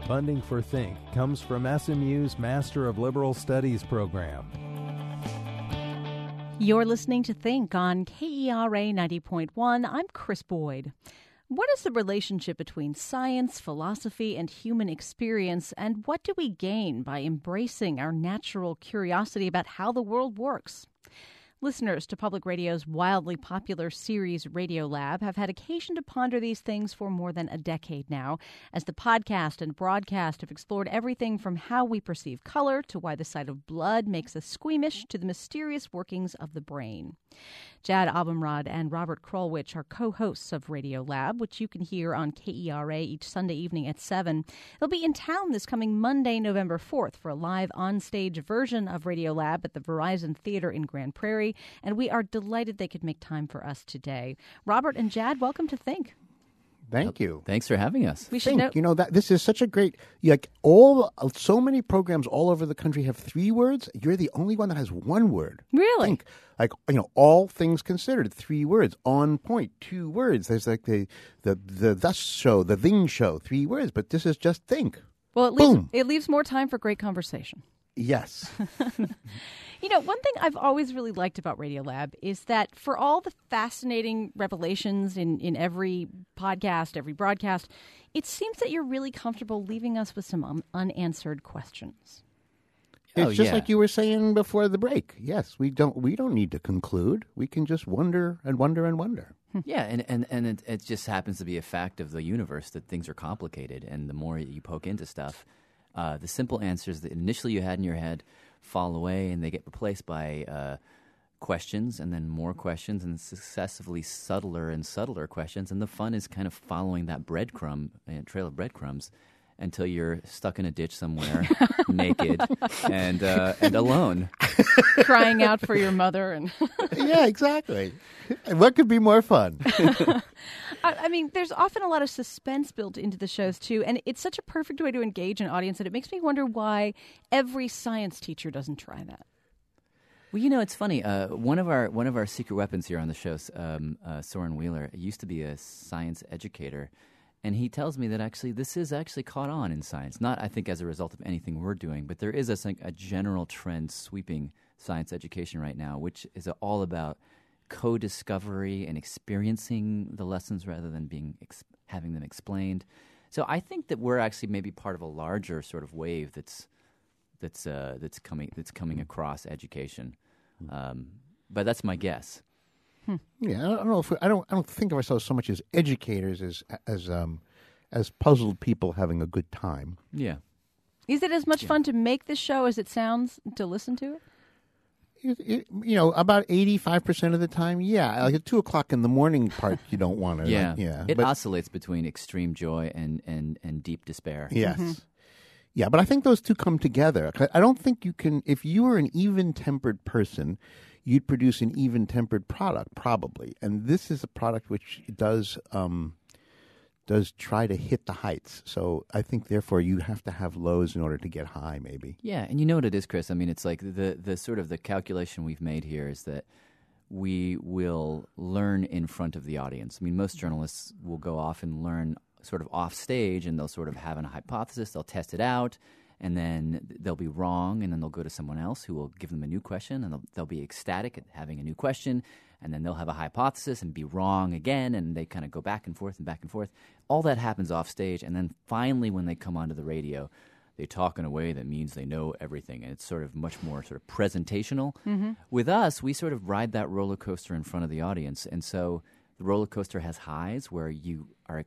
Funding for Think comes from SMU's Master of Liberal Studies program. You're listening to Think on KERA 90.1. I'm Chris Boyd. What is the relationship between science, philosophy, and human experience, and what do we gain by embracing our natural curiosity about how the world works? Listeners to Public Radio's wildly popular series Radiolab have had occasion to ponder these things for more than a decade now, as the podcast and broadcast have explored everything from how we perceive color to why the sight of blood makes us squeamish to the mysterious workings of the brain. Jad Abumrad and Robert Krulwich are co-hosts of Radiolab, which you can hear on KERA each Sunday evening at 7. They'll be in town this coming Monday, November 4th, for a live on-stage version of Radiolab at the Verizon Theater in Grand Prairie, and we are delighted they could make time for us today. Robert and Jad, welcome to Think. Thank you. Thanks for having us. We should Think, know, that this is such a great, so many programs all over the country have 3 words. You're the only one that has 1 word. Really? Think, all things considered, 3 words. On point, 2 words. There's like the thus show, the thing show, 3 words. But this is just think. Well, Boom. it leaves more time for great conversation. Yes. One thing I've always really liked about Radiolab is that for all the fascinating revelations in every podcast, every broadcast, it seems that you're really comfortable leaving us with some unanswered questions. It's just like you were saying before the break. Yes, we don't need to conclude. We can just wonder and wonder and wonder. Yeah, and it just happens to be a fact of the universe that things are complicated, and the more you poke into stuff, the simple answers that initially you had in your head fall away, and they get replaced by questions, and then more questions, and successively subtler and subtler questions. And the fun is kind of following that trail of breadcrumbs until you're stuck in a ditch somewhere, naked and alone, crying out for your mother. And yeah, exactly. What could be more fun? I mean, there's often a lot of suspense built into the shows, too, and it's such a perfect way to engage an audience that it makes me wonder why every science teacher doesn't try that. Well, it's funny. One of our secret weapons here on the show, Soren Wheeler, used to be a science educator, and he tells me that actually this is actually caught on in science. Not, I think, as a result of anything we're doing, but there is a general trend sweeping science education right now, which is all about co-discovery and experiencing the lessons rather than having them explained. So I think that we're actually maybe part of a larger sort of wave that's coming across education. But that's my guess. Yeah, I don't know if I don't think of ourselves so much as educators as puzzled people having a good time. Yeah. Is it as much fun to make this show as it sounds to listen to it? About 85% of the time, yeah. Like at 2:00 in the morning part, you don't want to. Yeah. It oscillates between extreme joy and deep despair. Yes. Mm-hmm. Yeah, but I think those two come together. I don't think you can, if you were an even-tempered person, you'd produce an even-tempered product, probably. And this is a product which does try to hit the heights. So I think, therefore, you have to have lows in order to get high, maybe. Yeah, and you know what it is, Chris? I mean, it's like the sort of the calculation we've made here is that we will learn in front of the audience. I mean, most journalists will go off and learn sort of off stage, and they'll sort of have a hypothesis, they'll test it out, and then they'll be wrong, and then they'll go to someone else who will give them a new question, and they'll be ecstatic at having a new question, and then they'll have a hypothesis and be wrong again, and they kind of go back and forth and back and forth. All that happens off stage, and then finally when they come onto the radio, they talk in a way that means they know everything, and it's sort of much more sort of presentational. Mm-hmm. With us, we sort of ride that roller coaster in front of the audience, and so the roller coaster has highs where you are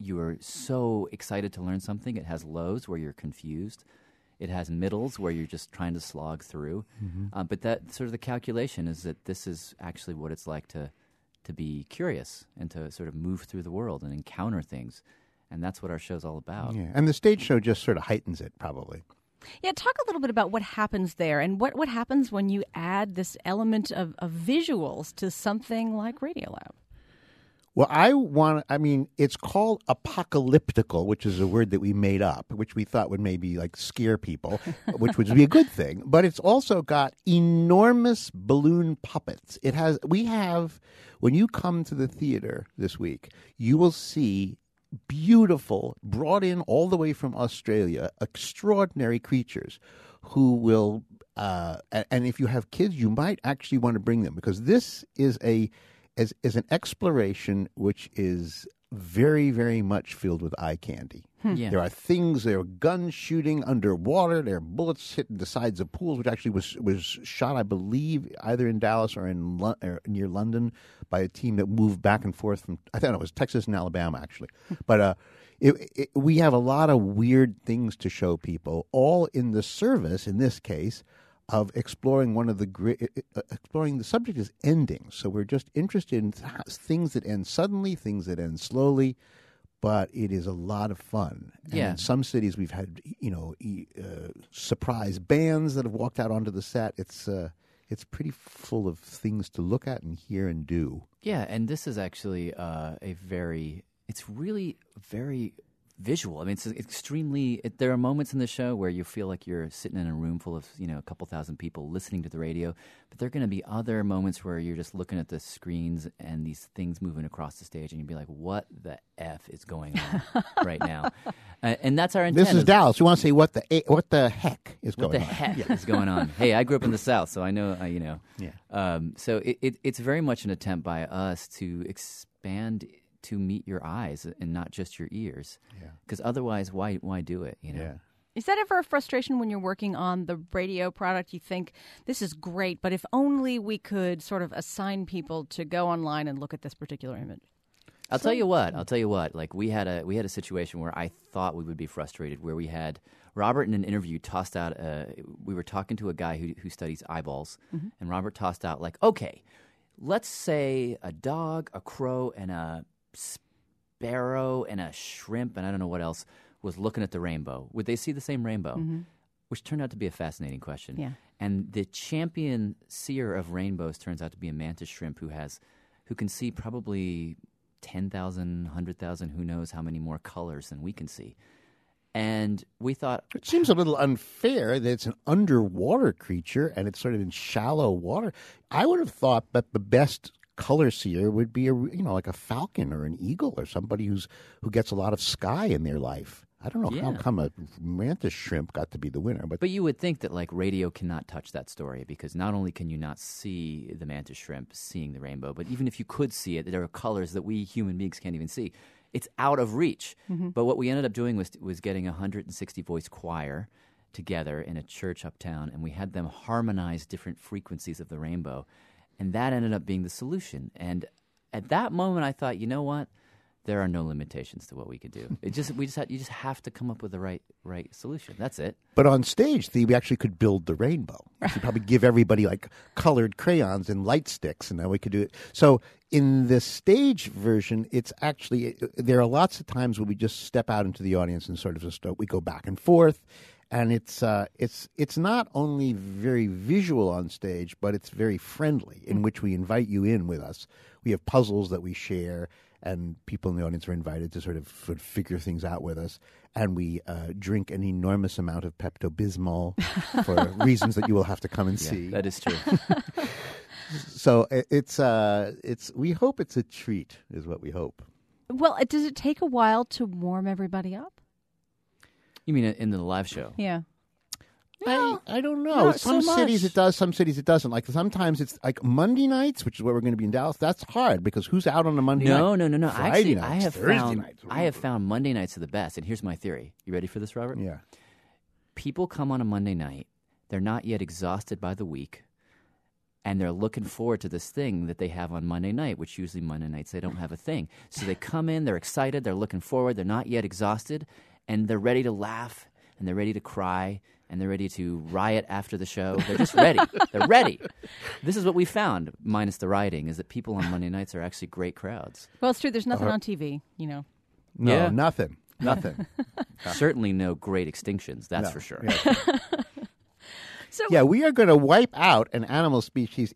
so excited to learn something. It has lows where you're confused. It has middles where you're just trying to slog through. Mm-hmm. But that sort of the calculation is that this is actually what it's like to be curious and to sort of move through the world and encounter things. And that's what our show's all about. Yeah, and the stage show just sort of heightens it, probably. Yeah, talk a little bit about what happens there and what happens when you add this element of visuals to something like Radiolab. Well, it's called apocalyptical, which is a word that we made up, which we thought would maybe like scare people, which would be a good thing. But it's also got enormous balloon puppets. When you come to the theater this week, you will see beautiful, brought in all the way from Australia, extraordinary creatures who will, and if you have kids, you might actually want to bring them, because this is an exploration which is very, very much filled with eye candy. Yeah. There are guns shooting underwater. There are bullets hitting the sides of pools, which actually was shot, I believe, either in Dallas or or near London by a team that moved back and forth from, I think it was Texas and Alabama, actually. But we have a lot of weird things to show people, all in the service, in this case, of exploring exploring the subject is endings. So we're just interested in things that end suddenly, things that end slowly, but it is a lot of fun. And Yeah. in some cities we've had, surprise bands that have walked out onto the set. It's pretty full of things to look at and hear and do. Yeah, and this is actually it's really very visual. I mean, it's extremely. There are moments in the show where you feel like you're sitting in a room full of a couple thousand people listening to the radio, but there are going to be other moments where you're just looking at the screens and these things moving across the stage, and you'd be like, "What the F is going on right now?" And that's our intent. This is Dallas. You want to say what the heck is going What the on? heck is going on? Hey, I grew up in the South, so I know. Yeah. So it's very much an attempt by us to expand to meet your eyes and not just your ears. Yeah. Because otherwise, why do it? Yeah. Is that ever a frustration when you're working on the radio product? You think, this is great, but if only we could sort of assign people to go online and look at this particular image. I'll tell you what. Like we had a situation where I thought we would be frustrated, where we had Robert in an interview tossed out. We were talking to a guy who studies eyeballs, and Robert tossed out like, okay, let's say a dog, a crow, and a sparrow and a shrimp, and I don't know what else, was looking at the rainbow. Would they see the same rainbow? Which turned out to be a fascinating question. Yeah. And the champion seer of rainbows turns out to be a mantis shrimp who can see probably 10,000, 100,000, who knows how many more colors than we can see. And we thought, It seems a little unfair that it's an underwater creature and it's sort of in shallow water. I would have thought that the best color seer would be like a falcon or an eagle or somebody who gets a lot of sky in their life. I don't know how come a mantis shrimp got to be the winner, but you would think that like radio cannot touch that story, because not only can you not see the mantis shrimp seeing the rainbow, but even if you could see it, there are colors that we human beings can't even see. It's out of reach. But what we ended up doing was getting a 160-voice choir together in a church uptown, and we had them harmonize different frequencies of the rainbow, and that ended up being the solution. And at that moment, I thought, you know what? There are no limitations to what we could do. You just have to come up with the right solution. That's it. But on stage, we actually could build the rainbow. We could probably give everybody like colored crayons and light sticks, and then we could do it. So in the stage version, it's actually there are lots of times where we just step out into the audience and sort of we go back and forth, and it's not only very visual on stage, but it's very friendly, in which we invite you in with us. We have puzzles that we share, and people in the audience are invited to sort of figure things out with us. And we drink an enormous amount of Pepto-Bismol for reasons that you will have to come and see. That is true. So it's we hope it's a treat, is what we hope. Well, does it take a while to warm everybody up? You mean in the live show? Yeah. I don't know. Not Some so cities much. it does, some cities it doesn't. Like sometimes it's like Monday nights, which is where we're going to be in Dallas. That's hard because who's out on a Monday night? No. Friday Actually, nights, Thursday nights. I have found Monday nights are the best. And here's my theory. You ready for this, Robert? Yeah. People come on a Monday night. They're not yet exhausted by the week, and they're looking forward to this thing that they have on Monday night, which usually Monday nights they don't have a thing. So they come in, they're excited, they're looking forward, they're not yet exhausted, and they're ready to laugh, and they're ready to cry, and they're ready to riot after the show. They're just ready. They're ready. This is what we found, minus the rioting, is that people on Monday nights are actually great crowds. Well, it's true. There's nothing on TV, No, Yeah. nothing. Certainly no great extinctions, that's No. for sure. Yeah. So Yeah, we are going to wipe out an animal species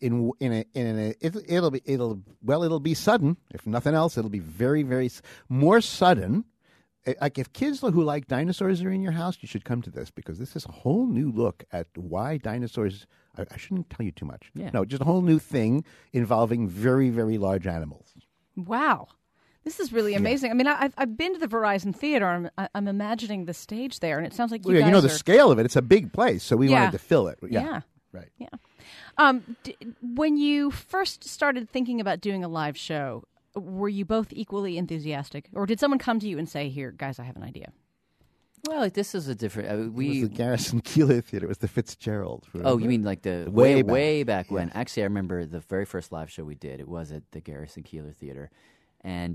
it'll be sudden. If nothing else, it'll be very, very more sudden. Like if kids who like dinosaurs are in your house, you should come to this, because this is a whole new look at why dinosaurs. I shouldn't tell you too much. Yeah. No, just a whole new thing involving very, very large animals. Wow. This is really amazing. I mean, I've been to the Verizon Theater. I'm imagining the stage there, and it sounds like you guys you know the scale of it. It's a big place, so we wanted to fill it. Yeah. Right. Yeah. When you first started thinking about doing a live show, were you both equally enthusiastic, or did someone come to you and say, "Here, guys, I have an idea"? Well, this is a different. It was the Garrison Keillor Theater. It was the Fitzgerald. Remember? Oh, you mean like the way back when? Actually, I remember the very first live show we did. It was at the Garrison Keillor Theater, and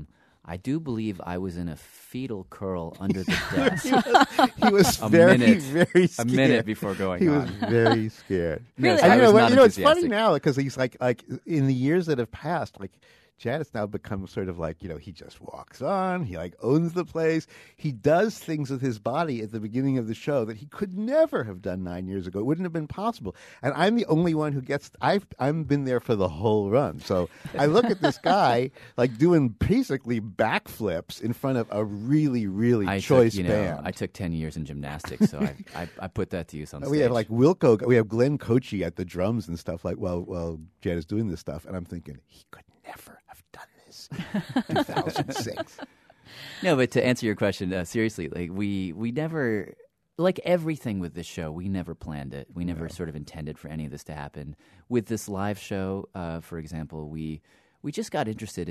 I do believe I was in a fetal curl under the desk. He was very scared. A minute before going on. He was very scared. Really? Yes, I was not it's funny enthusiastic. now because he's like in the years that have passed, like Jad has now become sort of like, he just walks on. He like owns the place. He does things with his body at the beginning of the show that he could never have done 9 years ago. It wouldn't have been possible. And I'm the only one who gets. I've been there for the whole run. So I look at this guy like doing basically backflips in front of a really, really choice band. I took 10 years in gymnastics, so I put that to use on stage. We have like we have Glenn Kochi at the drums and stuff like while Jad is doing this stuff, and I'm thinking he could never have done this in 2006. No, but to answer your question, seriously, like we never, like everything with this show, we never planned it. We never sort of intended for any of this to happen. With this live show, for example, we just got interested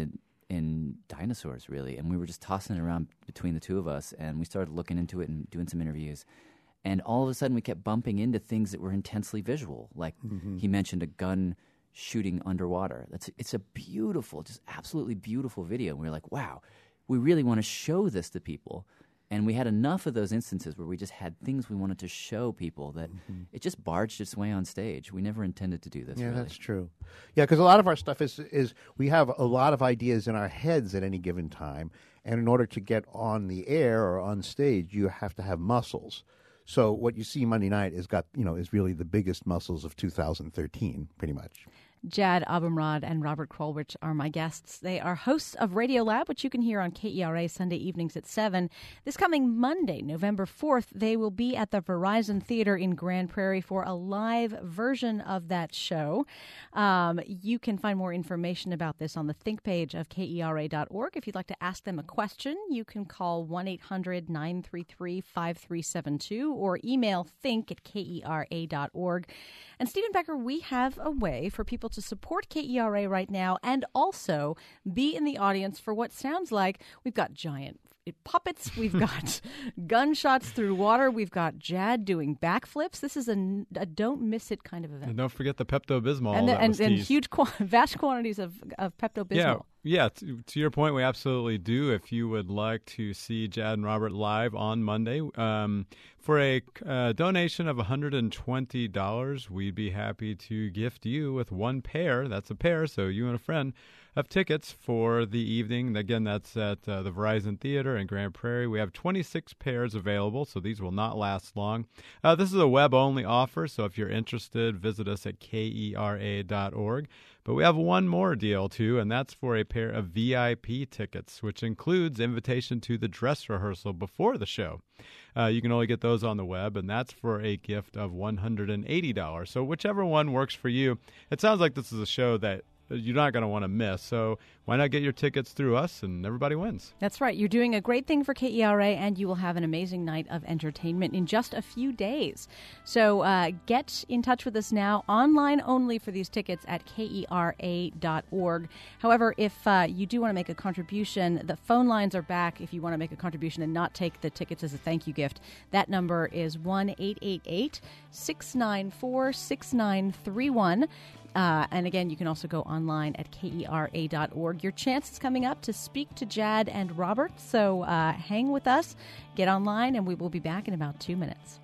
in dinosaurs, really, and we were just tossing it around between the two of us, and we started looking into it and doing some interviews. And all of a sudden, we kept bumping into things that were intensely visual. Like he mentioned a gun shooting underwater. It's a beautiful, just absolutely beautiful video. And we were like, wow, we really want to show this to people. And we had enough of those instances where we just had things we wanted to show people that it just barged its way on stage. We never intended to do this. Yeah, really. that's true. Yeah, because a lot of our stuff is we have a lot of ideas in our heads at any given time. And in order to get on the air or on stage, you have to have muscles. So what you see Monday night is really the biggest muscles of 2013, pretty much. Jad Abumrad and Robert Krulwich are my guests. They are hosts of Radio Lab, which you can hear on KERA Sunday evenings at 7. This coming Monday, November 4th, they will be at the Verizon Theater in Grand Prairie for a live version of that show. You can find more information about this on the Think page of KERA.org. If you'd like to ask them a question, you can call 1-800-933-5372 or email think@KERA.org. And Stephen Becker, we have a way for people to support KERA right now and also be in the audience for what sounds like we've got giant puppets, we've got gunshots through water, we've got Jad doing backflips. This is a don't miss it kind of event. And don't forget the Pepto-Bismol. And huge, vast quantities of Pepto-Bismol. Yeah. To your point, we absolutely do. If you would like to see Jad and Robert live on Monday, for a donation of $120, we'd be happy to gift you with one pair. That's a pair, so you and a friend of tickets for the evening. Again, that's at the Verizon Theater in Grand Prairie. We have 26 pairs available, so these will not last long. This is a web-only offer, so if you're interested, visit us at KERA.org. But we have one more deal, too, and that's for a pair of VIP tickets, which includes invitation to the dress rehearsal before the show. You can only get those on the web, and that's for a gift of $180. So whichever one works for you. It sounds like this is a show that you're not going to want to miss. So why not get your tickets through us and everybody wins? That's right. You're doing a great thing for KERA, and you will have an amazing night of entertainment in just a few days. So get in touch with us now, online only for these tickets at KERA.org. However, if you do want to make a contribution, the phone lines are back if you want to make a contribution and not take the tickets as a thank you gift. That number is 1-888-694-6931. And again, you can also go online at KERA.org. Your chance is coming up to speak to Jad and Robert, so hang with us, get online, and we will be back in about 2 minutes.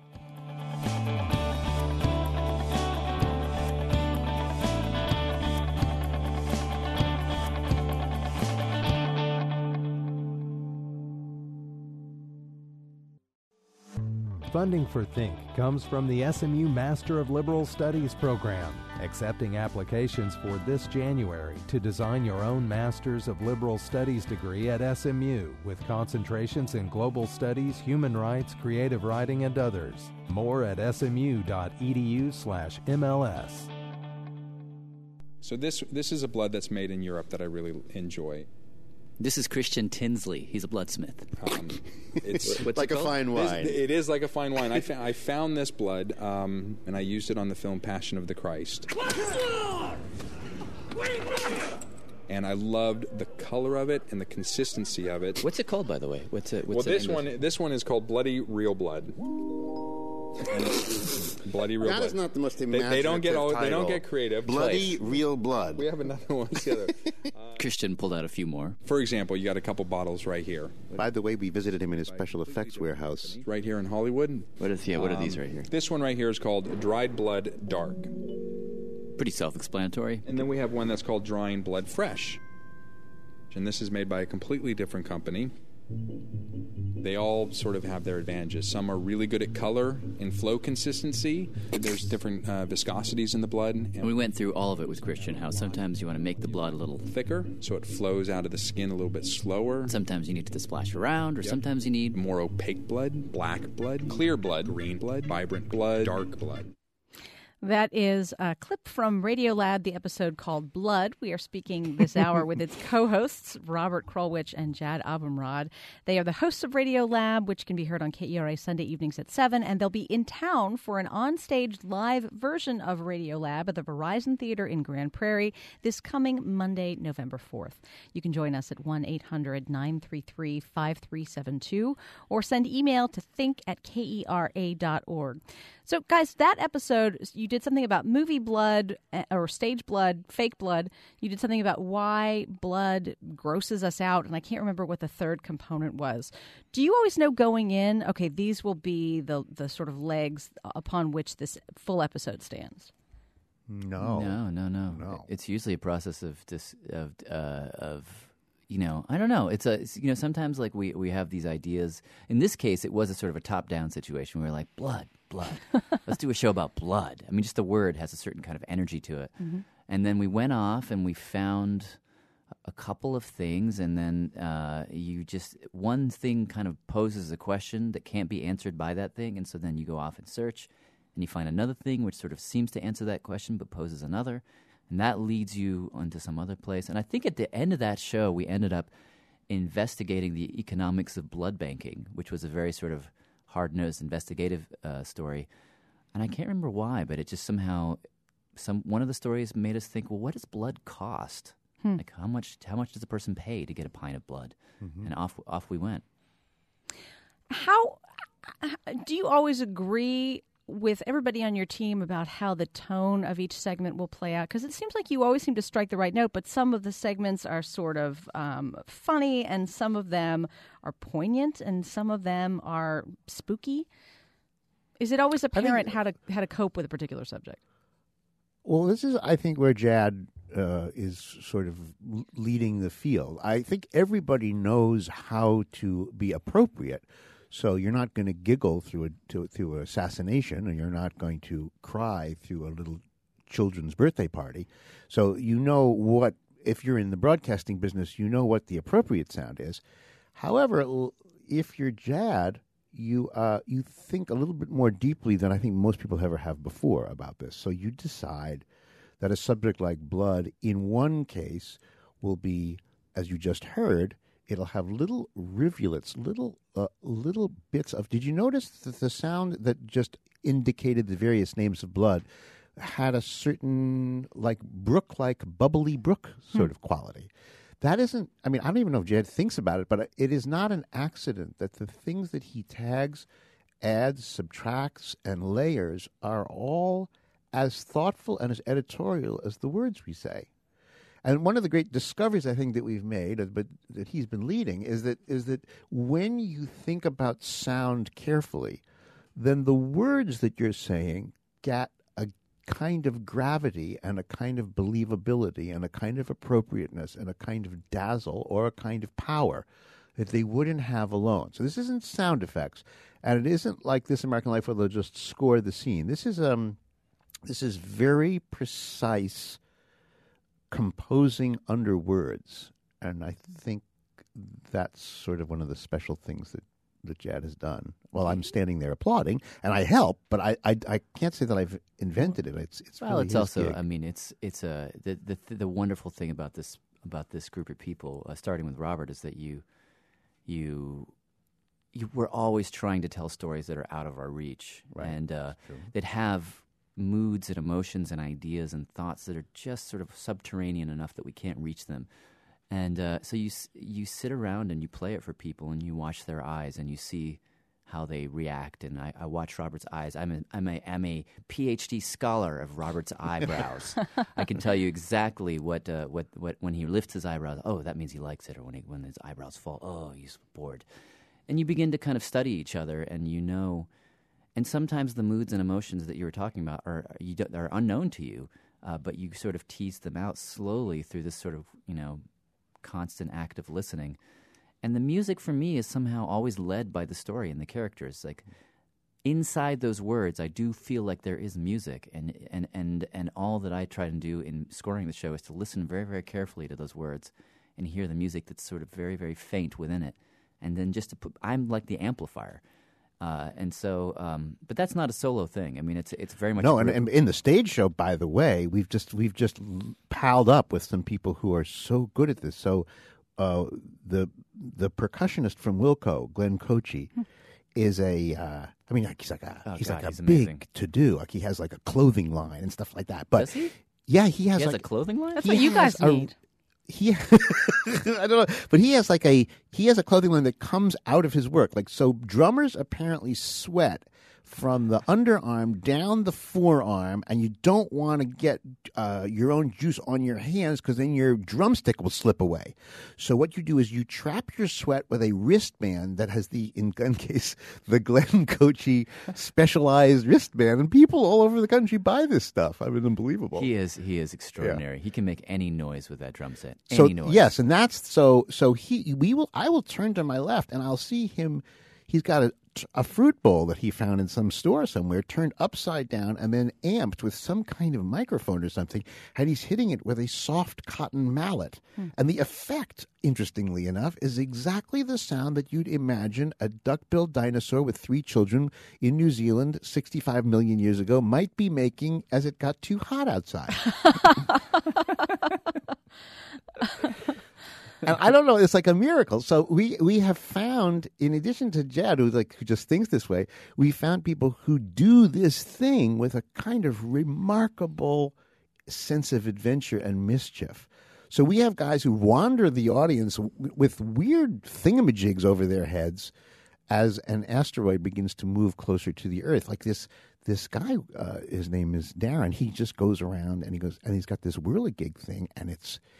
Funding for Think comes from the SMU Master of Liberal Studies program, accepting applications for this January to design your own Master's of Liberal Studies degree at SMU with concentrations in global studies, human rights, creative writing, and others. More at smu.edu/MLS. So this is a blood that's made in Europe that I really enjoy. This is Christian Tinsley. He's a bloodsmith. It's What's like it a called? fine wine. It is like a fine wine. I found this blood, and I used it on the film Passion of the Christ. And I loved the color of it and the consistency of it. What's it called, by the way? What's it? What's This one is called Bloody Real Blood. And it's Bloody Real Blood. That is not the most imaginative They don't title. get creative. Bloody Real Blood. We have another one together. Christian pulled out a few more. For example, you got a couple bottles right here. By the way, we visited him in his special effects warehouse. Right here in Hollywood. What are these right here? This one right here is called Dried Blood Dark. Pretty self-explanatory. And then we have one that's called Drying Blood Fresh. And this is made by a completely different company. They all sort of have their advantages. Some are really good at color and flow consistency. There's different viscosities in the blood. And we went through all of it with Christian, how sometimes you want to make the blood a little thicker, so it flows out of the skin a little bit slower. Sometimes you need it to splash around, or sometimes you need more opaque blood, black blood, clear blood, green blood, vibrant blood, dark blood. That is a clip from Radiolab, the episode called Blood. We are speaking this hour with its co-hosts, Robert Krulwich and Jad Abumrad. They are the hosts of Radiolab, which can be heard on KERA Sunday evenings at 7, and they'll be in town for an onstage live version of Radiolab at the Verizon Theater in Grand Prairie this coming Monday, November 4th. You can join us at 1-800-933-5372 or send email to think@kera.org. So, guys, that episode, you did something about movie blood or stage blood, fake blood. You did something about why blood grosses us out, and I can't remember what the third component was. Do you always know going in, okay, these will be the sort of legs upon which this full episode stands? No. It's usually a process of I don't know. It's sometimes like we have these ideas. In this case, it was a sort of a top-down situation. We were like, blood. Let's do a show about blood. I mean, just the word has a certain kind of energy to it. Mm-hmm. And then we went off and we found a couple of things, and then one thing kind of poses a question that can't be answered by that thing, and so then you go off and search, and you find another thing which sort of seems to answer that question but poses another. And that leads you onto some other place. And I think at the end of that show, we ended up investigating the economics of blood banking, which was a very sort of hard-nosed investigative story. And I can't remember why, but it just somehow, one of the stories made us think, well, what does blood cost? Like how much does a person pay to get a pint of blood? Mm-hmm. And off we went. How do you always agree with everybody on your team about how the tone of each segment will play out? Because it seems like you always seem to strike the right note, but some of the segments are sort of funny, and some of them are poignant, and some of them are spooky. Is it always apparent how to cope with a particular subject? Well, this is, I think, where Jad is sort of leading the field. I think everybody knows how to be appropriate. So you're not going to giggle through assassination, and you're not going to cry through a little children's birthday party. So you know what, if you're in the broadcasting business, you know what the appropriate sound is. However, if you're Jad, you think a little bit more deeply than I think most people ever have before about this. So you decide that a subject like blood, in one case, will be, as you just heard, it'll have little rivulets, little bits of... Did you notice that the sound that just indicated the various names of blood had a certain, like, brook-like, bubbly brook sort of quality? That isn't... I mean, I don't even know if Jed thinks about it, but it is not an accident that the things that he tags, adds, subtracts, and layers are all as thoughtful and as editorial as the words we say. And one of the great discoveries I think that we've made, but that he's been leading, is that when you think about sound carefully, then the words that you're saying get a kind of gravity and a kind of believability and a kind of appropriateness and a kind of dazzle or a kind of power that they wouldn't have alone. So this isn't sound effects, and it isn't like This American Life where they'll just score the scene. This is very precise composing under words, and I think that's sort of one of the special things that Jad has done. Well, I'm standing there applauding, and I help, but I can't say that I've invented it. It's well, really it's his also gig. I mean, it's the wonderful thing about this about this group of people, starting with Robert, is that you we're always trying to tell stories that are out of our reach, and that have moods and emotions and ideas and thoughts that are just sort of subterranean enough that we can't reach them. And so you sit around and you play it for people, and you watch their eyes, and you see how they react. And I watch Robert's eyes. I'm a PhD scholar of Robert's eyebrows. I can tell you exactly what when he lifts his eyebrows. Oh, that means he likes it. Or when his eyebrows fall. Oh, he's bored. And you begin to kind of study each other, and you know. And sometimes the moods and emotions that you were talking about are unknown to you, but you sort of tease them out slowly through this sort of constant act of listening. And the music for me is somehow always led by the story and the characters. Like inside those words, I do feel like there is music, and all that I try to do in scoring the show is to listen very, very carefully to those words and hear the music that's sort of very, very faint within it, and then just to put. I'm like the amplifier. And so, but that's not a solo thing. I mean, it's very much no. And in the stage show, by the way, we've just piled up with some people who are so good at this. So, the percussionist from Wilco, Glenn Kochi, is he's like a big amazing. To do. Like he has like a clothing line and stuff like that. But does he? Yeah, he has a clothing line. That's what you guys need. I don't know, but he has a clothing line that comes out of his work. Like, so drummers apparently sweat from the underarm down the forearm, and you don't want to get your own juice on your hands because then your drumstick will slip away. So what you do is you trap your sweat with a wristband that has in gun case, the Glenn Kochi specialized wristband, and people all over the country buy this stuff. I mean, unbelievable. He is extraordinary. Yeah. He can make any noise with that drum set. Any noise. Yes, and that's so I will turn to my left and I'll see him. He's got a fruit bowl that he found in some store somewhere, turned upside down and then amped with some kind of microphone or something, and he's hitting it with a soft cotton mallet. And the effect, interestingly enough, is exactly the sound that you'd imagine a duck-billed dinosaur with 3 children in New Zealand 65 million years ago might be making as it got too hot outside. And I don't know, it's like a miracle. So we have found, in addition to Jed, who just thinks this way, we found people who do this thing with a kind of remarkable sense of adventure and mischief. So we have guys who wander the audience with weird thingamajigs over their heads as an asteroid begins to move closer to the Earth. Like this guy, his name is Darren. He just goes around and he's got this whirligig thing, and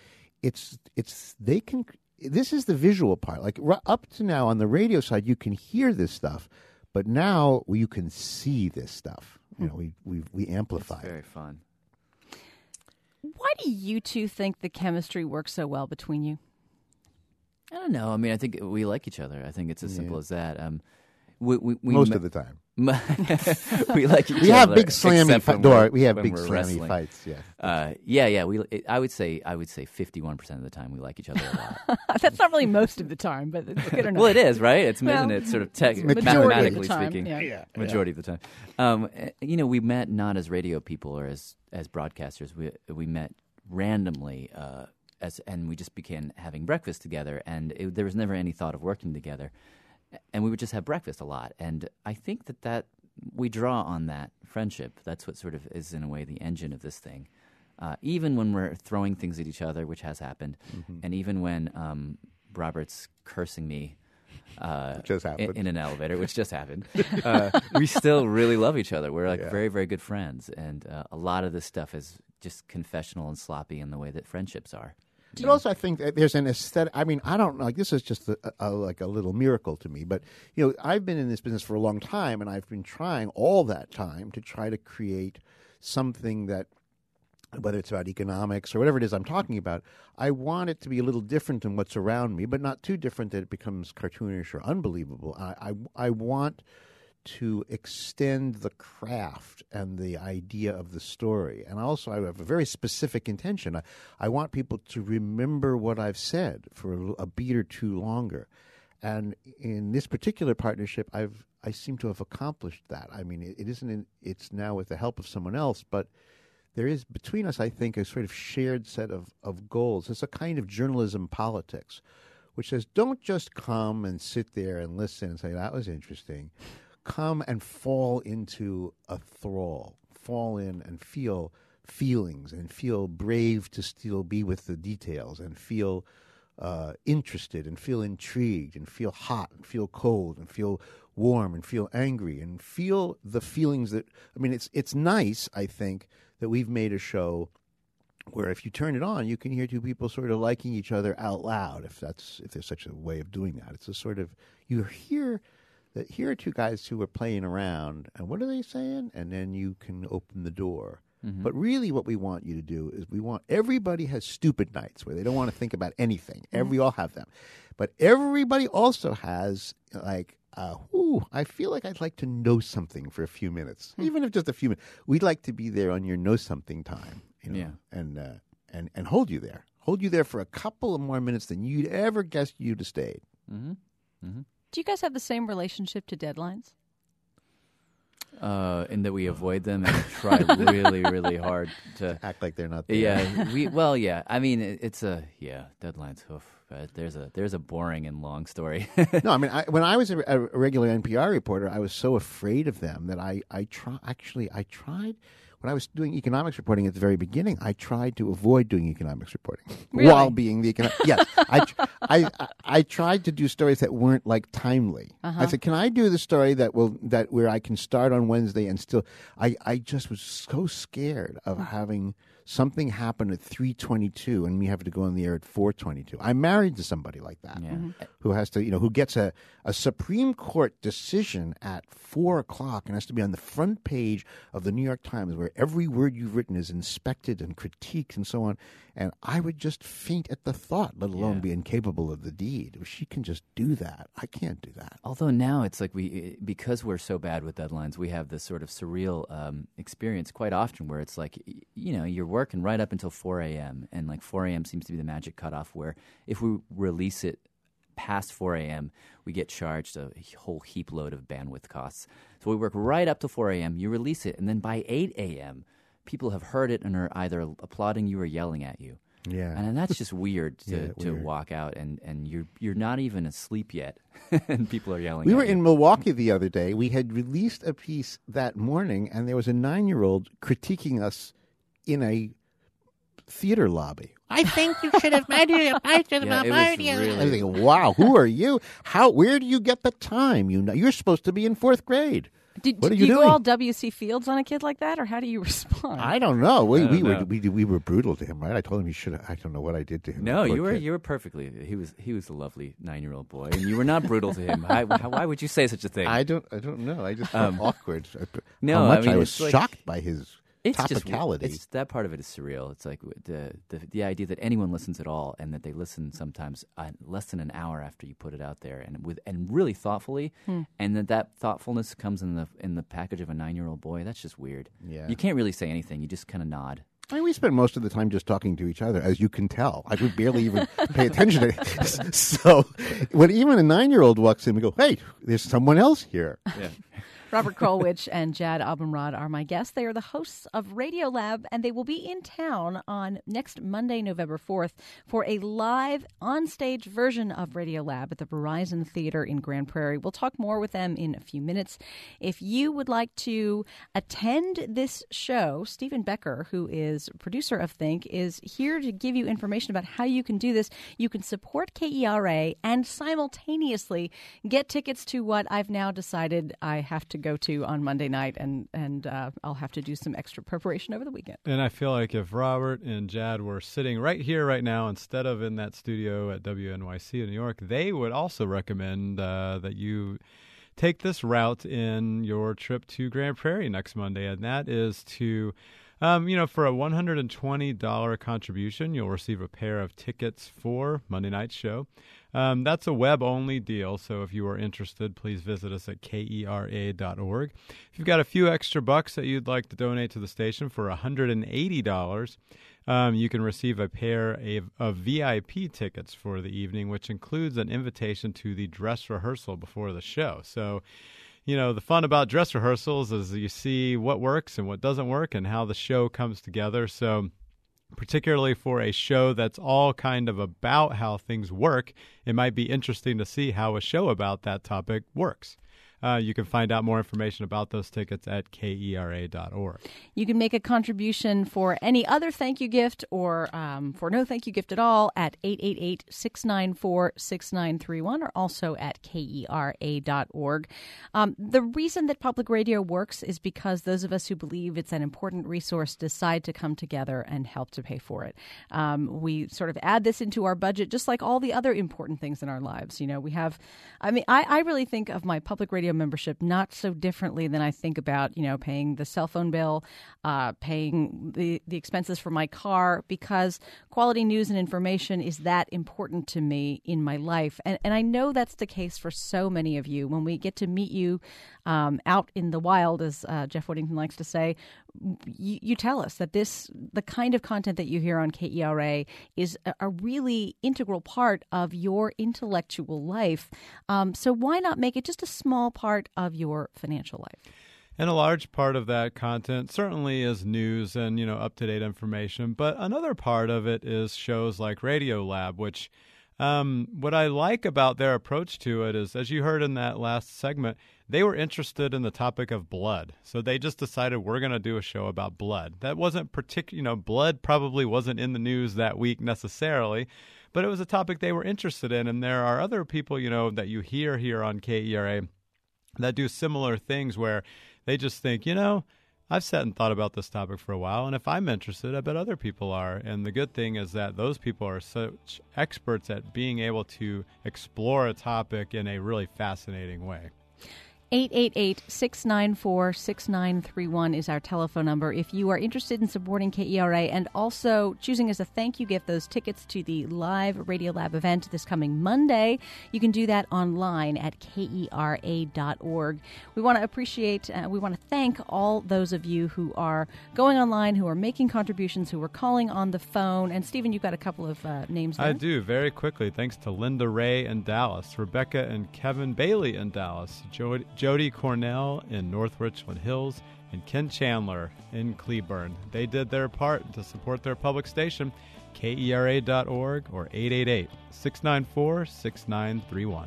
this is the visual part. Like up to now on the radio side, you can hear this stuff, but now you can see this stuff. We amplify. It's very fun. Why do you two think the chemistry works so well between you? I don't know. I mean, I think we like each other. I think it's as simple as that. We most of the time. We like each other. We have big slammy fights. We have big slammy wrestling. fights. Yeah. Yeah. I would say 51% of the time we like each other a lot. That's not really most of the time, but it's good enough. Well, it is, right? Isn't it sort of mathematically speaking? Yeah. Majority of the time. We met not as radio people or as broadcasters. We met randomly, and we just began having breakfast together, and there was never any thought of working together. And we would just have breakfast a lot. And I think that we draw on that friendship. That's what sort of is, in a way, the engine of this thing. Even when we're throwing things at each other, which has happened, and even when Robert's cursing me just happened. In an elevator, which just happened, we still really love each other. We're very, very good friends. And a lot of this stuff is just confessional and sloppy in the way that friendships are. But also, I think that there's an aesthetic. I mean, I don't know. Like, this is just like a little miracle to me. But I've been in this business for a long time, and I've been trying all that time to try to create something that, whether it's about economics or whatever it is I'm talking about, I want it to be a little different than what's around me, but not too different that it becomes cartoonish or unbelievable. I want to extend the craft and the idea of the story. And also, I have a very specific intention. I want people to remember what I've said for a beat or two longer. And in this particular partnership, I seem to have accomplished that. I mean, it's now with the help of someone else, but there is between us, I think, a sort of shared set of goals. It's a kind of journalism politics, which says, don't just come and sit there and listen and say, that was interesting. Come and fall into a thrall, fall in and feel feelings and feel brave to still be with the details and feel interested and feel intrigued and feel hot and feel cold and feel warm and feel angry and feel the feelings that, I mean, it's nice, I think, that we've made a show where if you turn it on, you can hear two people sort of liking each other out loud, if there's such a way of doing that. It's a sort of, you hear that here are two guys who are playing around, and what are they saying? And then you can open the door. Mm-hmm. But really what we want you to do is everybody has stupid nights where they don't want to think about anything. Mm-hmm. We all have them. But everybody also has, like, I feel like I'd like to know something for a few minutes, even if just a few minutes. We'd like to be there on your know something time, and hold you there for a couple of more minutes than you'd ever guessed you'd have stayed. Mm-hmm. Mm-hmm. Do you guys have the same relationship to deadlines? In that we avoid them and try really, really hard to act like they're not there. Yeah, I mean, it's deadlines. Oof. There's a boring and long story. No, I mean, when I was a regular NPR reporter, I was so afraid of them that I tried. When I was doing economics reporting at the very beginning, I tried to avoid doing economics reporting while being the Yes, I tried to do stories that weren't like timely. I said, "Can I do the story where I can start on Wednesday and still?" I just was so scared of having something happen at 3:22 and me have to go on the air at 4:22. I'm married to somebody like that who has to, who gets a Supreme Court decision at 4:00 and has to be on the front page of the New York Times where every word you've written is inspected and critiqued and so on. And I would just faint at the thought, let alone be incapable of the deed. She can just do that. I can't do that. Although now it's like because we're so bad with deadlines, we have this sort of surreal experience quite often where it's like, you're working right up until 4 a.m. and like 4 a.m. seems to be the magic cutoff where if we release it past 4 a.m., we get charged a whole heap load of bandwidth costs. So we work right up to 4 a.m., you release it, and then by 8 a.m., people have heard it and are either applauding you or yelling at you. Yeah. And that's just weird to walk out and you're not even asleep yet and people are yelling at you. We were in Milwaukee the other day. We had released a piece that morning and there was a 9-year-old critiquing us in a theater lobby. I think you should have made it. I should have made it. I was thinking, wow, who are you? Where do you get the time? You're supposed to be in 4th grade. What are you doing? Go all W.C. Fields on a kid like that, or how do you respond? I don't know. We were brutal to him, right? I told him he should. I don't know what I did to him. No, you were perfectly. He was a lovely 9-year-old boy, and you were not brutal to him. Why would you say such a thing? I don't know. I just felt awkward. No, how much I was shocked by his topicality. It's that part of it is surreal. It's like the idea that anyone listens at all, and that they listen sometimes less than an hour after you put it out there, and really thoughtfully, and that thoughtfulness comes in the package of a 9-year-old boy. That's just weird. Yeah, you can't really say anything. You just kind of nod. I mean, we spend most of the time just talking to each other, as you can tell. I would barely even pay attention to it. So when even a 9-year-old walks in, we go, "Hey, there's someone else here." Yeah. Robert Krulwich and Jad Abumrad are my guests. They are the hosts of Radiolab, and they will be in town on next Monday, November 4th, for a live on-stage version of Radiolab at the Verizon Theater in Grand Prairie. We'll talk more with them in a few minutes. If you would like to attend this show, Stephen Becker, who is producer of Think, is here to give you information about how you can do this. You can support KERA and simultaneously get tickets to what I've now decided I have to go to on Monday night, and I'll have to do some extra preparation over the weekend. And I feel like if Robert and Jad were sitting right here right now instead of in that studio at WNYC in New York, they would also recommend that you take this route in your trip to Grand Prairie next Monday, and that is to for a $120 contribution, you'll receive a pair of tickets for Monday night's show. That's a web-only deal, so if you are interested, please visit us at KERA.org. If you've got a few extra bucks that you'd like to donate to the station for $180, you can receive a pair of VIP tickets for the evening, which includes an invitation to the dress rehearsal before the show. So, the fun about dress rehearsals is you see what works and what doesn't work and how the show comes together. So particularly for a show that's all kind of about how things work, it might be interesting to see how a show about that topic works. You can find out more information about those tickets at KERA.org. You can make a contribution for any other thank you gift or for no thank you gift at all at 888-694-6931 or also at KERA.org. The reason that public radio works is because those of us who believe it's an important resource decide to come together and help to pay for it. We sort of add this into our budget just like all the other important things in our lives. I really think of my public radio membership not so differently than I think about, paying the cell phone bill, paying the expenses for my car, because quality news and information is that important to me in my life. And I know that's the case for so many of you. When we get to meet you out in the wild, as Jeff Whittington likes to say, you tell us that the kind of content that you hear on KERA is a really integral part of your intellectual life. So why not make it just a small part of your financial life? And a large part of that content certainly is news and, up-to-date information. But another part of it is shows like Radiolab, which what I like about their approach to it is, as you heard in that last segment, they were interested in the topic of blood. So they just decided we're going to do a show about blood. That wasn't blood probably wasn't in the news that week necessarily, but it was a topic they were interested in. And there are other people, that you hear here on KERA that do similar things where they just think, I've sat and thought about this topic for a while, and if I'm interested, I bet other people are. And the good thing is that those people are such experts at being able to explore a topic in a really fascinating way. 888-694-6931 is our telephone number. If you are interested in supporting KERA and also choosing as a thank you gift those tickets to the live Radiolab event this coming Monday, you can do that online at KERA.org. We want to thank all those of you who are going online, who are making contributions, who are calling on the phone. And Stephen, you've got a couple of names there. I do, very quickly. Thanks to Linda Ray in Dallas, Rebecca and Kevin Bailey in Dallas, Jody Cornell in North Richland Hills, and Ken Chandler in Cleburne. They did their part to support their public station, KERA.org or 888-694-6931.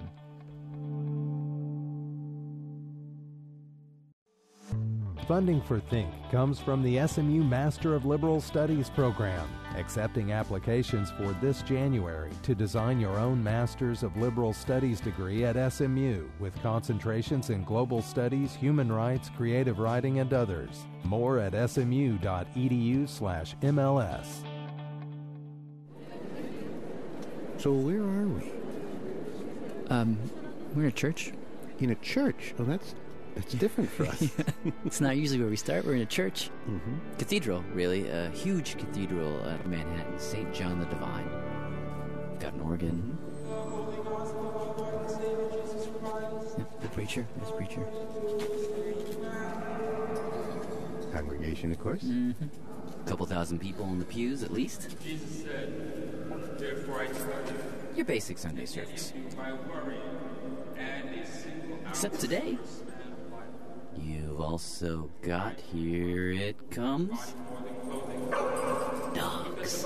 Funding for Think comes from the SMU Master of Liberal Studies program, accepting applications for this January to design your own Master's of Liberal Studies degree at SMU with concentrations in global studies, human rights, creative writing, and others. More at smu.edu/MLS. So where are we? We're in a church. In a church? Oh, that's different for us. It's not usually where we start. We're in a church. Mm-hmm. Cathedral, really. A huge cathedral at Manhattan, St. John the Divine. We've got an organ. Yep, the preacher. There's the preacher. Congregation, of course. Mm-hmm. A couple thousand people in the pews, at least. Jesus said, "Therefore I tell you, your basic Sunday service. my worry and a single Except today, you've also got, here it comes, dogs.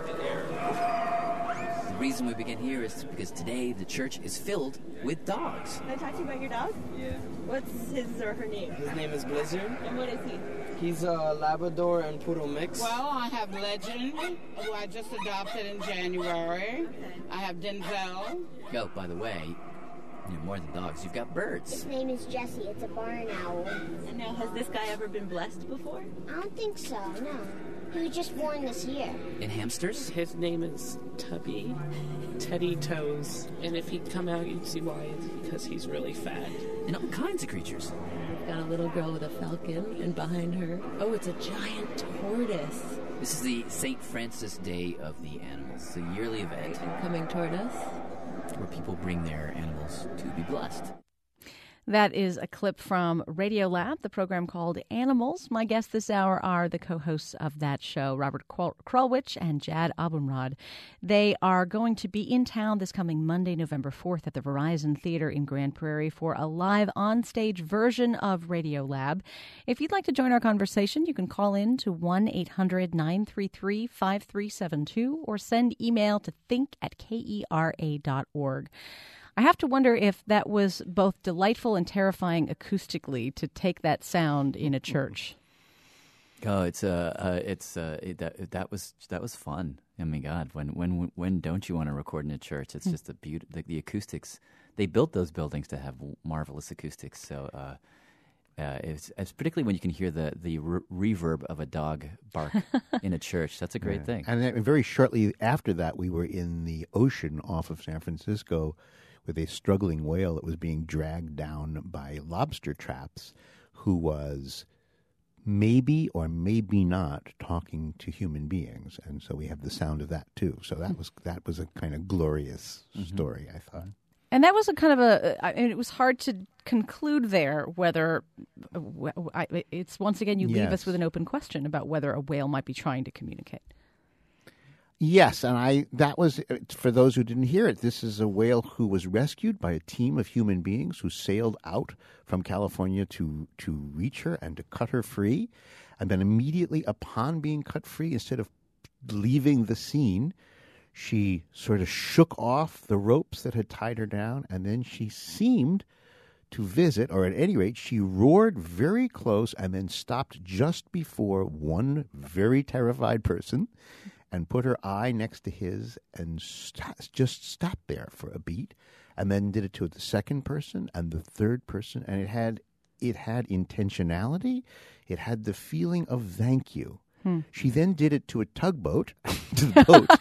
The reason we begin here is because today the church is filled with dogs. Can I talk to you about your dog? Yeah. What's his or her name? His name is Blizzard. And what is he? He's a Labrador and Poodle mix. Well, I have Legend, who I just adopted in January. I have Denzel. Oh, by the way, more than dogs, you've got birds. His name is Jesse. It's a barn owl. And now, has this guy ever been blessed before? I don't think so, no. He was just born this year. And hamsters? His name is Tubby. Teddy Toes. And if he'd come out, you'd see why. It's because he's really fat. And all kinds of creatures. We've got a little girl with a falcon, and behind her, oh, it's a giant tortoise. This is the St. Francis Day of the Animals, the yearly event. And coming toward us, where people bring their animals to be blessed. That is a clip from Radiolab, the program called Animals. My guests this hour are the co-hosts of that show, Robert Krulwich and Jad Abumrad. They are going to be in town this coming Monday, November 4th at the Verizon Theater in Grand Prairie for a live on-stage version of Radiolab. If you'd like to join our conversation, you can call in to 1-800-933-5372 or send email to think@kera.org. I have to wonder if that was both delightful and terrifying acoustically to take that sound in a church. Oh, that was fun. I mean, God, when don't you want to record in a church? It's just the acoustics. They built those buildings to have marvelous acoustics. So it's particularly when you can hear the reverb of a dog bark in a church. That's a great thing. And then very shortly after that, we were in the ocean off of San Francisco with a struggling whale that was being dragged down by lobster traps, who was maybe or maybe not talking to human beings. And so we have the sound of that too. So that was a kind of glorious story, I thought. And that was a kind of it was hard to conclude there whether, it's once again, you leave us with an open question about whether a whale might be trying to communicate. Yes, and that was, for those who didn't hear it, this is a whale who was rescued by a team of human beings who sailed out from California to reach her and to cut her free. And then immediately upon being cut free, instead of leaving the scene, she sort of shook off the ropes that had tied her down, and then she seemed to visit, or at any rate, she roared very close and then stopped just before one very terrified person and put her eye next to his and just stopped there for a beat, and then did it to the second person and the third person, and it had intentionality. It had the feeling of thank you. She then did it to a tugboat, to the boat,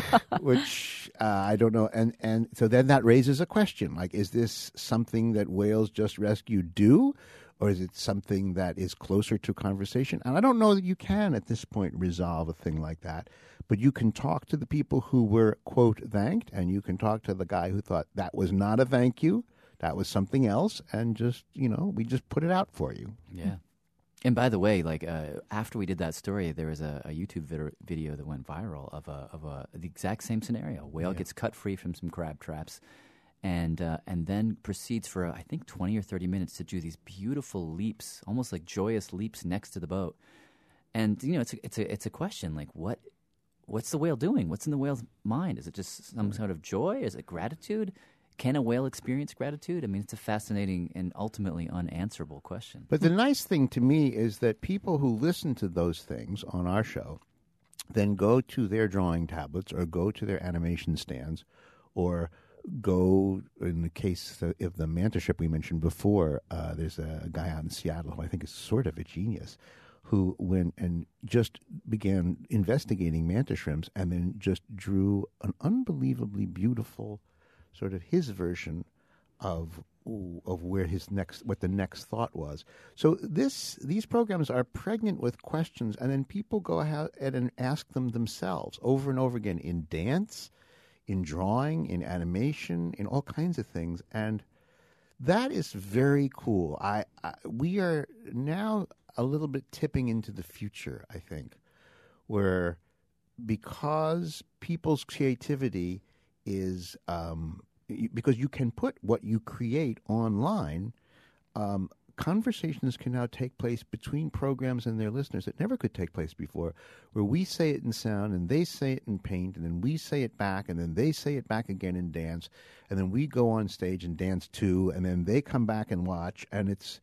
which I don't know. And so then that raises a question, like, is this something that whales just rescued do? Or is it something that is closer to conversation? And I don't know that you can, at this point, resolve a thing like that. But you can talk to the people who were, quote, thanked, and you can talk to the guy who thought that was not a thank you, that was something else, and just, we just put it out for you. Yeah. And by the way, after we did that story, there was a YouTube video that went viral of the exact same scenario. Whale gets cut free from some crab traps, and then proceeds for I think 20 or 30 minutes to do these beautiful leaps, almost like joyous leaps next to the boat. And it's a question, like what's the whale doing? What's in the whale's mind? Is it just some sort of joy? Is it gratitude? Can a whale experience gratitude? I mean, it's a fascinating and ultimately unanswerable question. But the nice thing to me is that people who listen to those things on our show then go to their drawing tablets or go to their animation stands or go, in the case of the manta shrimp we mentioned before, there's a guy out in Seattle who I think is sort of a genius who went and just began investigating manta shrimps and then just drew an unbelievably beautiful sort of his version of where what the next thought was. So these programs are pregnant with questions, and then people go ahead and ask them themselves over and over again in dance, in drawing, in animation, in all kinds of things, and that is very cool. We are now a little bit tipping into the future, I think, where because people's creativity is because you can put what you create online, conversations can now take place between programs and their listeners that never could take place before, where we say it in sound and they say it in paint and then we say it back and then they say it back again in dance and then we go on stage and dance too and then they come back and watch, and it's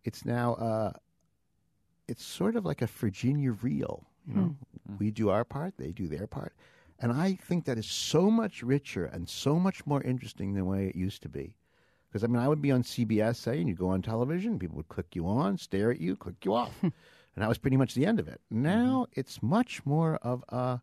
now it's sort of like a Virginia reel. We do our part, they do their part. And I think that is so much richer and so much more interesting than the way it used to be. Because, I would be on CBS, say, and you'd go on television, people would click you on, stare at you, click you off. And that was pretty much the end of it. Now it's much more of a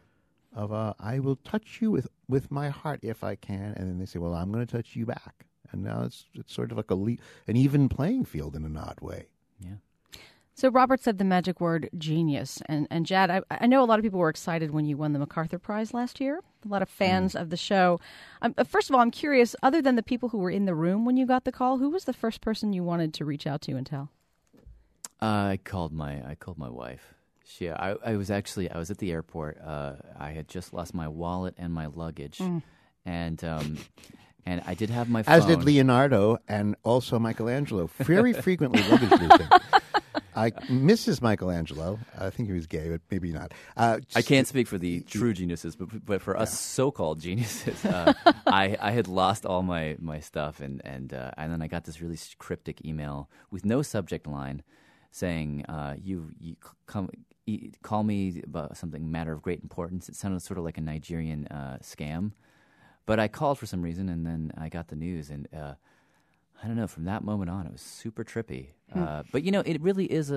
I will touch you with my heart if I can. And then they say, well, I'm going to touch you back. And now it's sort of like an even playing field in an odd way. Yeah. So Robert said the magic word genius. And Jad, I know a lot of people were excited when you won the MacArthur Prize last year. A lot of fans of the show. First of all, I'm curious, other than the people who were in the room when you got the call, who was the first person you wanted to reach out to and tell? I called my wife. I was at the airport. I had just lost my wallet and my luggage, and I did have my phone. As did Leonardo and also Michelangelo. Very frequently luggage losing. Mrs. Michelangelo, I think he was gay, but maybe not. I can't speak for the true geniuses, but for us so-called geniuses, I had lost all my stuff, and then I got this really cryptic email with no subject line saying, "You call me about something matter of great importance." It sounded sort of like a Nigerian scam, but I called for some reason, and then I got the news, and I don't know. From that moment on, it was super trippy. But it really is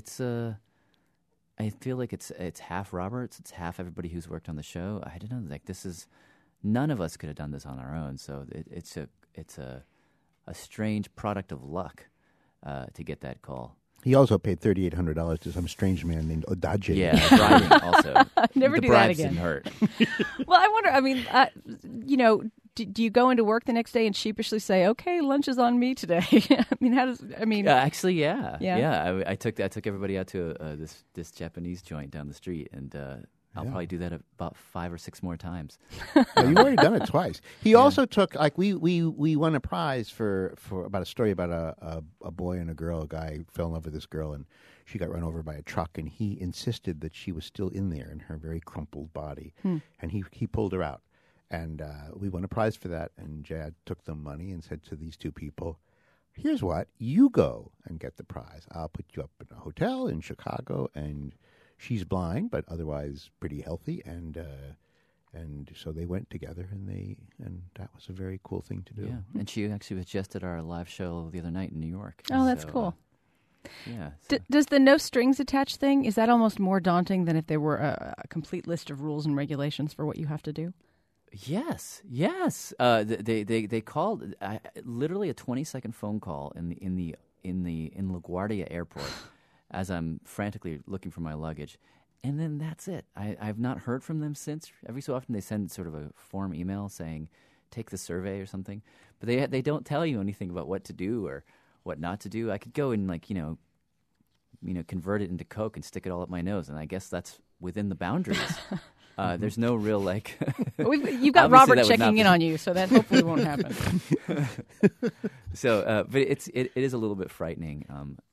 I feel like it's half Roberts, it's half everybody who's worked on the show. I don't know. Like none of us could have done this on our own. So it's a strange product of luck to get that call. He also paid $3,800 to some strange man named Odaje. Yeah, bribing also. Never do that again. Didn't hurt. Well, I wonder. I mean, do you go into work the next day and sheepishly say, "Okay, lunch is on me today"? Actually, yeah. I took everybody out to this Japanese joint down the street, and I'll probably do that about 5 or 6 more times. Well, you've already done it twice. He also took we won a prize for about a story about a boy and a girl. A guy fell in love with this girl, and she got run over by a truck, and he insisted that she was still in there in her very crumpled body, and he pulled her out. And we won a prize for that, and Jad took the money and said to these two people, "Here's what, you go and get the prize. I'll put you up in a hotel in Chicago," and she's blind, but otherwise pretty healthy, and so they went together, and that was a very cool thing to do. Yeah, and she actually was just at our live show the other night in New York. Oh, that's cool. Yeah. Does the no strings attached thing, is that almost more daunting than if there were a complete list of rules and regulations for what you have to do? Yes. They called literally a 20-second phone call in LaGuardia Airport as I'm frantically looking for my luggage, and then that's it. I've not heard from them since. Every so often they send sort of a form email saying, "Take the survey" or something, but they don't tell you anything about what to do or what not to do. I could go and convert it into Coke and stick it all up my nose, and I guess that's within the boundaries. There's no real you've got Robert checking in on you, so that hopefully won't happen. So, but it is a little bit frightening,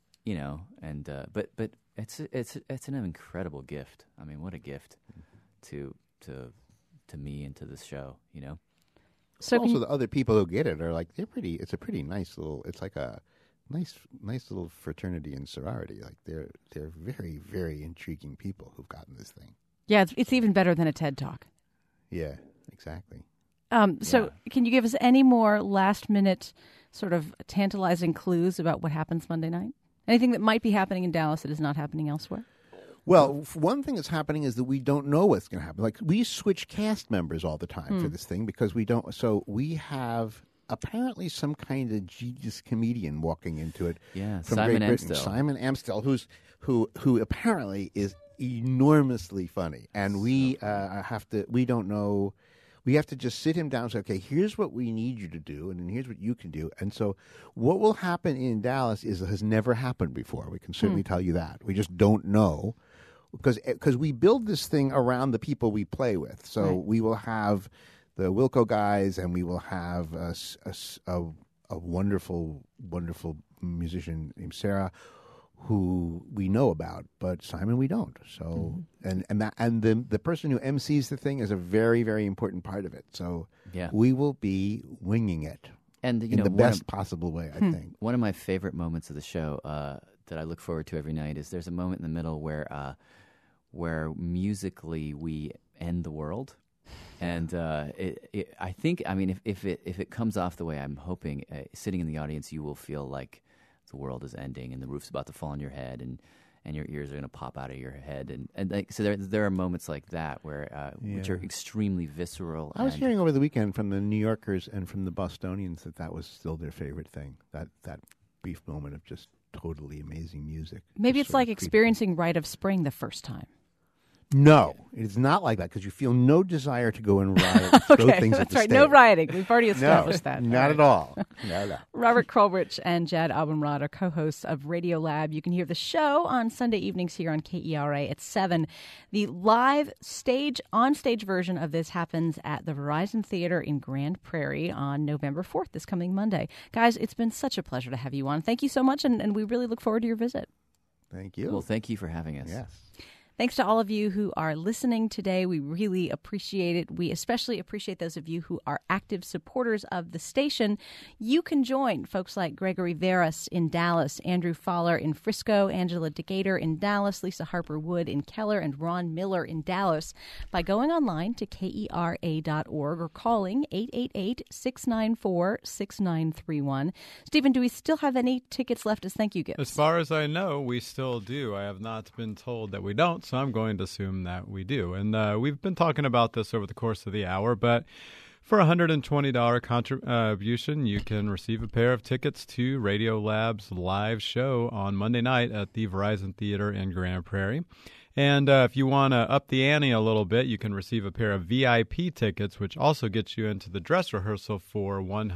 but it's an incredible gift. I mean, what a gift to me and to this show, So also the other people who get it are like it's a pretty nice little. It's like a nice little fraternity and sorority. Like they're very, very intriguing people who've gotten this thing. Yeah, it's even better than a TED Talk. Yeah, exactly. So can you give us any more last-minute sort of tantalizing clues about what happens Monday night? Anything that might be happening in Dallas that is not happening elsewhere? Well, one thing that's happening is that we don't know what's going to happen. Like, we switch cast members all the time for this thing because we don't. So we have apparently some kind of genius comedian walking into it. Yeah, from Simon Great Britain. Amstel. Simon Amstel, who apparently is enormously funny, and we don't know. We have to just sit him down and say, okay, here's what we need you to do, and then here's what you can do. And so what will happen in Dallas has never happened before. We can certainly tell you that. We just don't know because we build this thing around the people we play with. So we will have the Wilco guys, and we will have a wonderful, wonderful musician named Sarah, who we know about, but Simon we don't. So and the person who MCs the thing is a very, very important part of it. So we will be winging it, and in the best possible way. I think one of my favorite moments of the show that I look forward to every night is there's a moment in the middle where musically we end the world. And I think, I mean, if it comes off the way I'm hoping, sitting in the audience, you will feel like the world is ending and the roof's about to fall on your head and your ears are going to pop out of your head. And like, so there are moments like that where which are extremely visceral. I was hearing over the weekend from the New Yorkers and from the Bostonians that was still their favorite thing, that brief moment of just totally amazing music. Maybe Just it's sort like of creepy. experiencing Rite of Spring the first time. No, it's not like that because you feel no desire to go and riot, throw Okay, things at that's the right. stage. No rioting. We've already established no, that. Not at all. No. Robert Krulwich and Jad Abumrad are co-hosts of Radio Lab. You can hear the show on Sunday evenings here on KERA at 7. The live on-stage version of this happens at the Verizon Theater in Grand Prairie on November 4th, this coming Monday. Guys, it's been such a pleasure to have you on. Thank you so much, and we really look forward to your visit. Thank you. Well, thank you for having us. Yes. Thanks to all of you who are listening today. We really appreciate it. We especially appreciate those of you who are active supporters of the station. You can join folks like Gregory Veras in Dallas, Andrew Fowler in Frisco, Angela DeGator in Dallas, Lisa Harper Wood in Keller, and Ron Miller in Dallas by going online to KERA.org or calling 888-694-6931. Stephen, do we still have any tickets left as thank you gifts? As far as I know, we still do. I have not been told that we don't, so I'm going to assume that we do. And we've been talking about this over the course of the hour, but for a $120 contribution, you can receive a pair of tickets to Radio Lab's live show on Monday night at the Verizon Theater in Grand Prairie. And if you want to up the ante a little bit, you can receive a pair of VIP tickets, which also gets you into the dress rehearsal for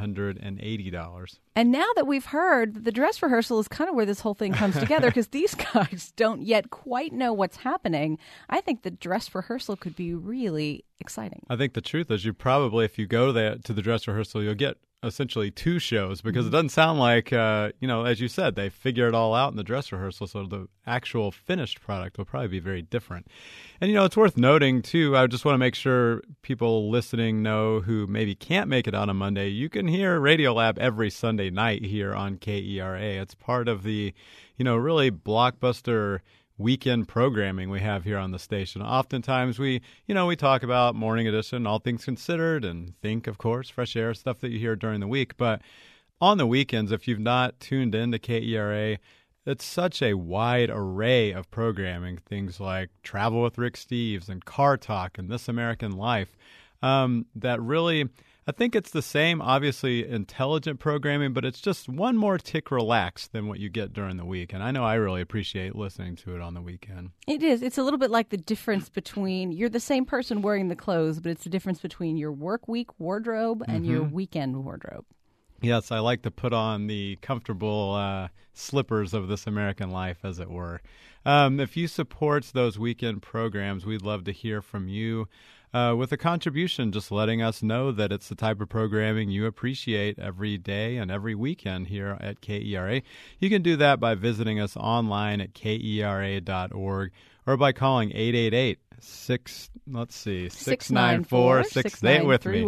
$180. And now that we've heard that the dress rehearsal is kind of where this whole thing comes together because these guys don't yet quite know what's happening, I think the dress rehearsal could be really exciting. I think the truth is you probably, if you go there to the dress rehearsal, you'll get essentially two shows because it doesn't sound like, as you said, they figure it all out in the dress rehearsal, so the actual finished product will probably be very different. And, it's worth noting, too, I just want to make sure people listening know who maybe can't make it out on Monday, you can hear Radio Lab every Sunday night here on KERA. It's part of the, really blockbuster weekend programming we have here on the station. Oftentimes we talk about Morning Edition, All Things Considered, and Think, of course, Fresh Air, stuff that you hear during the week. But on the weekends, if you've not tuned into KERA, it's such a wide array of programming, things like Travel with Rick Steves and Car Talk and This American Life, that really, I think it's the same, obviously, intelligent programming, but it's just one more tick relaxed than what you get during the week. And I know I really appreciate listening to it on the weekend. It is. It's a little bit like the difference between, you're the same person wearing the clothes, but it's the difference between your work week wardrobe and your weekend wardrobe. Yes, I like to put on the comfortable slippers of This American Life, as it were. If you support those weekend programs, we'd love to hear from you with a contribution, just letting us know that it's the type of programming you appreciate every day and every weekend here at KERA. You can do that by visiting us online at KERA.org or by calling 694-694-6931. Stay with me.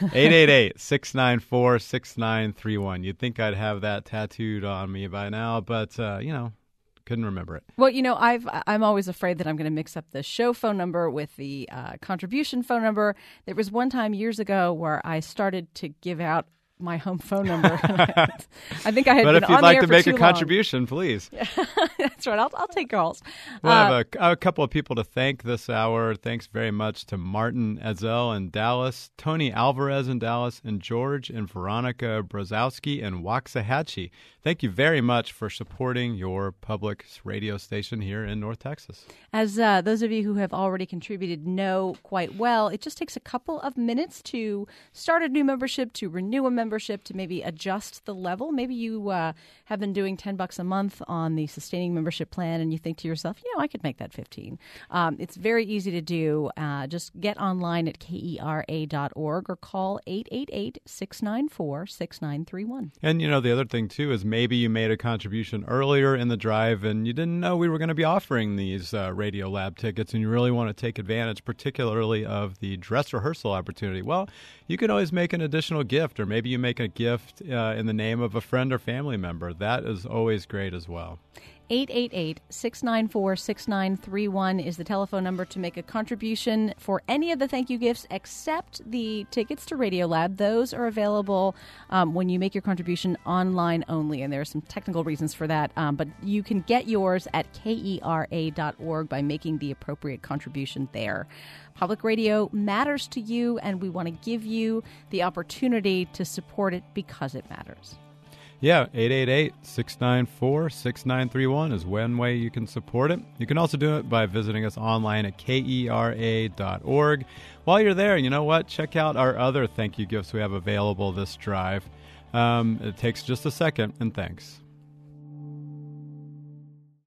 888-694-6931. You'd think I'd have that tattooed on me by now, but, couldn't remember it. Well, I'm always afraid that I'm going to mix up the show phone number with the contribution phone number. There was one time years ago where I started to give out my home phone number. I think I had been on the air for too long. But if you'd like to make a contribution, please. That's right. I'll take calls. We'll have a couple of people to thank this hour. Thanks very much to Martin Ezel in Dallas, Tony Alvarez in Dallas, and George and Veronica Brzezowski in Waxahachie. Thank you very much for supporting your public radio station here in North Texas. As those of you who have already contributed know quite well, it just takes a couple of minutes to start a new membership, to renew a membership, to maybe adjust the level. Maybe you have been doing $10 a month on the sustaining membership plan, and you think to yourself, I could make that 15. It's very easy to do. Just get online at KERA.org or call 888-694-6931. And, the other thing, too, is maybe you made a contribution earlier in the drive and you didn't know we were going to be offering these Radio Lab tickets, and you really want to take advantage, particularly of the dress rehearsal opportunity. Well, you can always make an additional gift, or maybe you make a gift in the name of a friend or family member. That is always great as well. 888-694-6931 is the telephone number to make a contribution for any of the thank you gifts except the tickets to Radiolab. Those are available when you make your contribution online only, and there are some technical reasons for that. But you can get yours at KERA.org by making the appropriate contribution there. Public radio matters to you, and we want to give you the opportunity to support it because it matters. Yeah, 888-694-6931 is one way you can support it. You can also do it by visiting us online at kera.org. While you're there, you know what? Check out our other thank you gifts we have available this drive. It takes just a second, and thanks.